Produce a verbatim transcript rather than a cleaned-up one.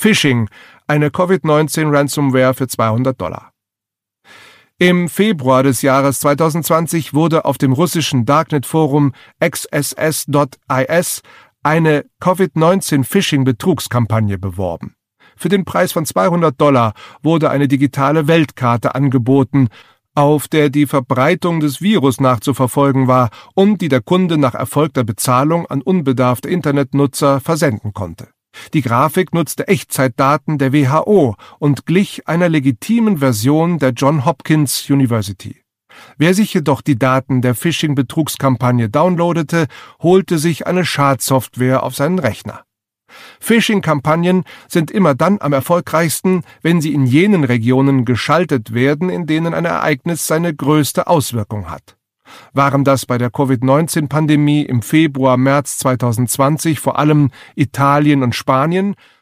Phishing, eine Covid neunzehn Ransomware für zweihundert Dollar. Im Februar des Jahres zweitausendzwanzig wurde auf dem russischen Darknet-Forum X S S Punkt I S eine Covid neunzehn Phishing-Betrugskampagne beworben. Für den Preis von zweihundert Dollar wurde eine digitale Weltkarte angeboten, auf der die Verbreitung des Virus nachzuverfolgen war und die der Kunde nach erfolgter Bezahlung an unbedarfte Internetnutzer versenden konnte. Die Grafik nutzte Echtzeitdaten der W H O und glich einer legitimen Version der Johns Hopkins University. Wer sich jedoch die Daten der Phishing-Betrugskampagne downloadete, holte sich eine Schadsoftware auf seinen Rechner. Phishing-Kampagnen sind immer dann am erfolgreichsten, wenn sie in jenen Regionen geschaltet werden, in denen ein Ereignis seine größte Auswirkung hat. Waren das bei der Covid neunzehn Pandemie im Februar, März zweitausendzwanzig vor allem Italien und Spanien,